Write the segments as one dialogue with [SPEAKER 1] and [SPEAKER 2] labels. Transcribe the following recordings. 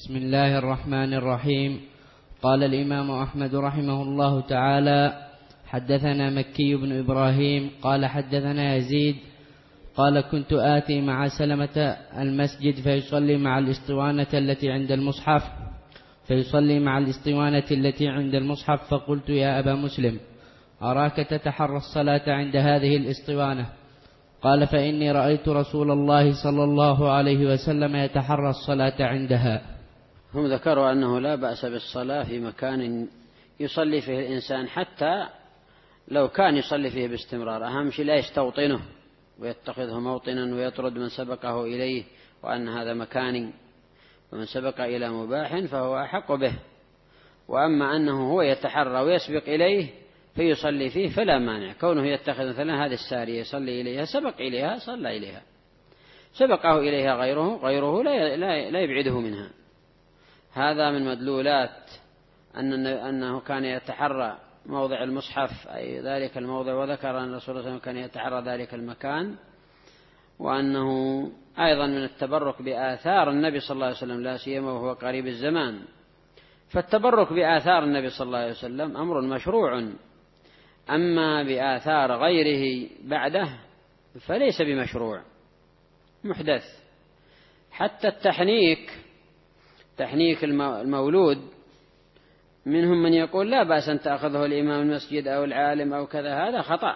[SPEAKER 1] بسم الله الرحمن الرحيم. قال الإمام أحمد رحمه الله تعالى: حدثنا مكي بن إبراهيم قال حدثنا يزيد قال: كنت آتي مع سلمة المسجد فيصلي مع الإسطوانة التي عند المصحف فقلت: يا أبا مسلم، أراك تتحرى الصلاة عند هذه الإسطوانة. قال: فإني رأيت رسول الله صلى الله عليه وسلم يتحرى الصلاة عندها.
[SPEAKER 2] هم ذكروا أنه لا بأس بالصلاة في مكان يصلي فيه الإنسان، حتى لو كان يصلي فيه باستمرار، أهم شيء لا يستوطنه ويتخذه موطنا ويطرد من سبقه إليه، وأن هذا مكان ومن سبق إلى مباح فهو أحق به. وأما أنه هو يتحرى ويسبق إليه فيصلي فيه فلا مانع، كونه يتخذ مثلا هذه السارية يصلي إليها، سبق إليها صلى إليها، سبقه إليها غيره لا يبعده منها. هذا من مدلولات أنه كان يتحرى موضع المصحف، أي ذلك الموضع، وذكر أن الرسول صلى الله عليه وسلم كان يتحرى ذلك المكان، وأنه أيضا من التبرك بآثار النبي صلى الله عليه وسلم، لا سيما وهو قريب الزمان. فالتبرك بآثار النبي صلى الله عليه وسلم أمر مشروع، أما بآثار غيره بعده فليس بمشروع، محدث. حتى تحنيك المولود، منهم من يقول لا بأس أن تأخذه الإمام المسجد أو العالم أو كذا، هذا خطأ.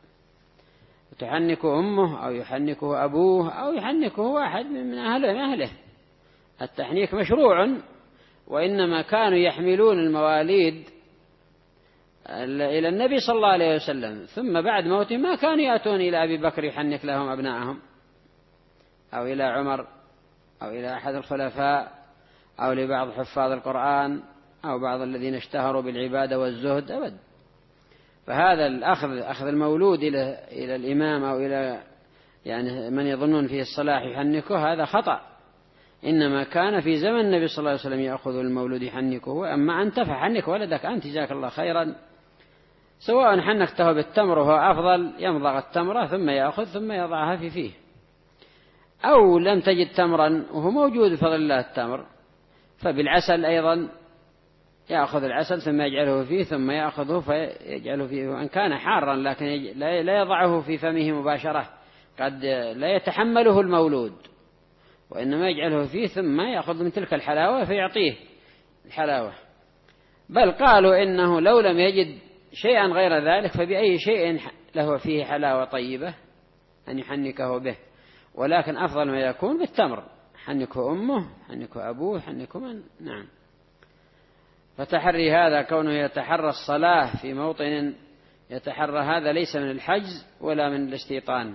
[SPEAKER 2] تحنك أمه أو يحنكه أبوه أو يحنكه واحد من أهله. التحنيك مشروع، وإنما كانوا يحملون المواليد إلى النبي صلى الله عليه وسلم، ثم بعد موته ما كانوا يأتون إلى أبي بكر يحنك لهم أبنائهم، أو إلى عمر، أو إلى أحد الخلفاء، أو لبعض حفاظ القرآن، أو بعض الذين اشتهروا بالعبادة والزهد، أبدا. فهذا أخذ المولود إلى الإمام أو إلى يعني من يظنون فيه الصلاح يحنكه، هذا خطأ. إنما كان في زمن النبي صلى الله عليه وسلم يأخذ المولود يحنكه. أما أنت فحنك ولدك أنت، جزاك الله خيرا، سواء حنكته بالتمر وهو أفضل، يمضغ التمرة ثم يأخذ ثم يضعها في فيه، أو لم تجد تمرا وهو موجود بفضل الله التمر، فبالعسل أيضا يأخذ العسل ثم يجعله فيه، ثم يأخذه فيجعله فيه، وأن كان حارا لكن لا يضعه في فمه مباشرة، قد لا يتحمله المولود، وإنما يجعله فيه ثم يأخذ من تلك الحلاوة فيعطيه الحلاوة. بل قالوا إنه لو لم يجد شيئا غير ذلك فبأي شيء له فيه حلاوة طيبة أن يحنكه به، ولكن أفضل ما يكون بالتمر، حنكه أمه، حنكه أبوه، حنكه من. نعم. فتحري هذا كونه يتحرى الصلاة في موطن يتحرى، هذا ليس من الحجز ولا من الاستيطان.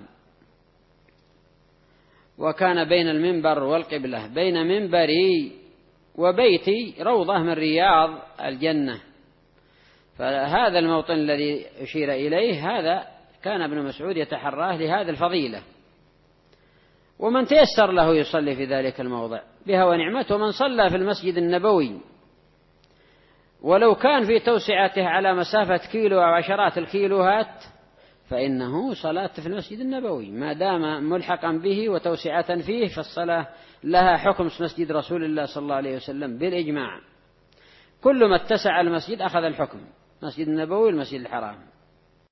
[SPEAKER 2] وكان بين المنبر والقبلة، بين منبري وبيتي روضة من رياض الجنة. فهذا الموطن الذي أشير إليه هذا كان ابن مسعود يتحراه لهذا الفضيلة، ومن تيسر له يصلي في ذلك الموضع بها ونعمته. ومن صلى في المسجد النبوي ولو كان في توسعته على مسافة كيلو أو عشرات الكيلوهات، فإنه صلاة في المسجد النبوي ما دام ملحقا به وتوسعة فيه، فالصلاة لها حكم مسجد رسول الله صلى الله عليه وسلم بالإجماع. كل ما اتسع المسجد أخذ الحكم، مسجد النبوي والمسجد الحرام.